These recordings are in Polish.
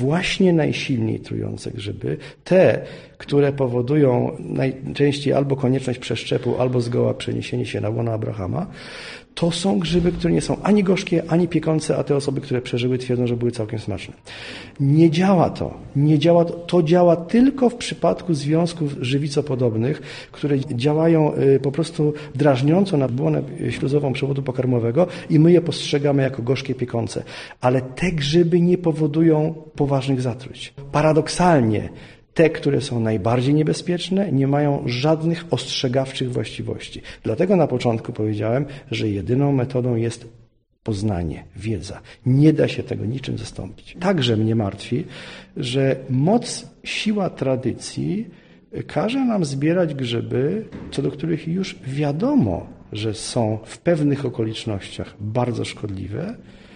właśnie najsilniej trujące grzyby, te, które powodują najczęściej albo konieczność przeszczepu, albo zgoła przeniesienie się na łono Abrahama, to są grzyby, które nie są ani gorzkie, ani piekące, a te osoby, które przeżyły, twierdzą, że były całkiem smaczne. Nie działa to. To działa tylko w przypadku związków żywicopodobnych, które działają po prostu drażniąco na błonę śluzową przewodu pokarmowego i my je postrzegamy jako gorzkie, piekące. Ale te grzyby nie powodują poważnych zatruć. Paradoksalnie te, które są najbardziej niebezpieczne, nie mają żadnych ostrzegawczych właściwości. Dlatego na początku powiedziałem, że jedyną metodą jest poznanie, wiedza. Nie da się tego niczym zastąpić. Także mnie martwi, że siła tradycji każe nam zbierać grzyby, co do których już wiadomo, że są w pewnych okolicznościach bardzo szkodliwe,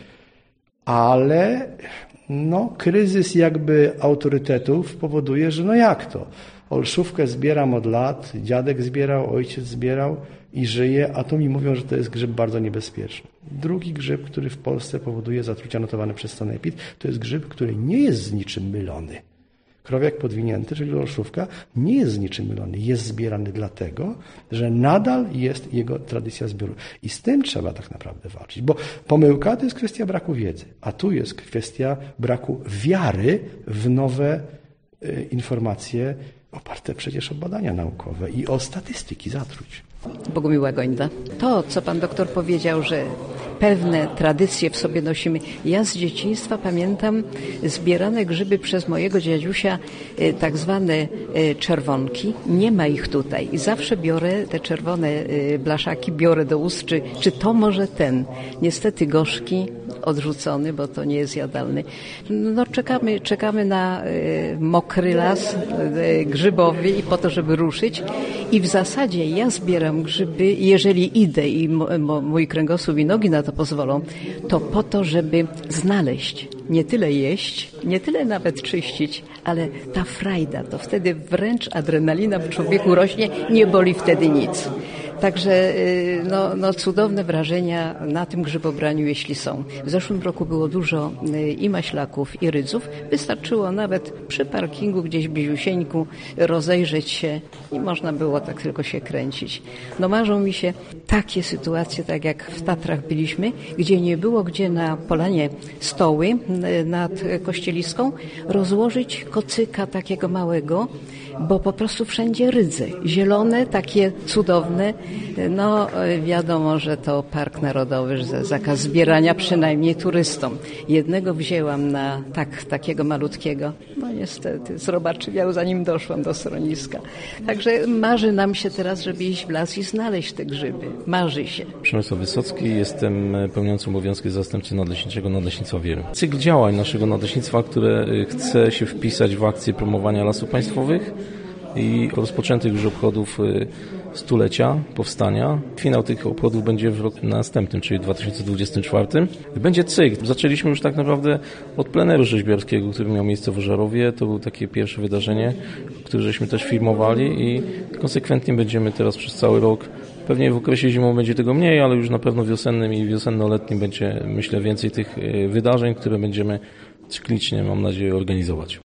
ale kryzys jakby autorytetów powoduje, że jak to? Olszówkę zbieram od lat, dziadek zbierał, ojciec zbierał i żyje, a tu mi mówią, że to jest grzyb bardzo niebezpieczny. Drugi grzyb, który w Polsce powoduje zatrucia notowane przez sanepid, to jest grzyb, który nie jest z niczym mylony. Krowiak podwinięty, czyli olszówka, nie jest z niczym mylony. Jest zbierany dlatego, że nadal jest jego tradycja zbioru. I z tym trzeba tak naprawdę walczyć. Bo pomyłka to jest kwestia braku wiedzy, a tu jest kwestia braku wiary w nowe informacje oparte przecież o badania naukowe i o statystyki zatruć. Bogumiła Gońda. To, co pan doktor powiedział, że pewne tradycje w sobie nosimy. Ja z dzieciństwa pamiętam zbierane grzyby przez mojego dziadusia, tak zwane czerwonki. Nie ma ich tutaj. I zawsze biorę te czerwone blaszaki, biorę do ust, czy to może ten. Niestety gorzki, odrzucony, bo to nie jest jadalny. Czekamy na mokry las grzybowy i po to, żeby ruszyć. I w zasadzie ja zbieram grzyby, jeżeli idę i mój kręgosłup i nogi na to pozwolą, to po to, żeby znaleźć, nie tyle jeść, nie tyle nawet czyścić, ale ta frajda, to wtedy wręcz adrenalina w człowieku rośnie, nie boli wtedy nic. Także cudowne wrażenia na tym grzybobraniu, jeśli są. W zeszłym roku było dużo i maślaków, i rydzów. Wystarczyło nawet przy parkingu gdzieś bliziusieńku rozejrzeć się i można było tak tylko się kręcić. Marzą mi się takie sytuacje, tak jak w Tatrach byliśmy, gdzie nie było gdzie na polanie stoły nad Kościeliską rozłożyć kocyka takiego małego, bo po prostu wszędzie rydze, zielone, takie cudowne. Wiadomo, że to Park Narodowy, że zakaz zbierania przynajmniej turystom. Jednego wzięłam na takiego malutkiego. Niestety, zrobaczywiał zanim doszłam do schroniska. Także marzy nam się teraz, żeby iść w las i znaleźć te grzyby. Marzy się. Przemysław Wysocki, jestem pełniący obowiązki zastępcy nadleśniczego Nadleśnictwa Wieluń. Cykl działań naszego nadleśnictwa, które chce się wpisać w akcję promowania lasów państwowych i rozpoczętych już obchodów stulecia powstania. Finał tych obchodów będzie w roku następnym, czyli 2024. Będzie cykl. Zaczęliśmy już tak naprawdę od pleneru rzeźbiarskiego, który miał miejsce w Ożarowie. To było takie pierwsze wydarzenie, które żeśmy też filmowali i konsekwentnie będziemy teraz przez cały rok. Pewnie w okresie zimowym będzie tego mniej, ale już na pewno wiosennym i wiosenno-letnim będzie, myślę, więcej tych wydarzeń, które będziemy cyklicznie, mam nadzieję, organizować.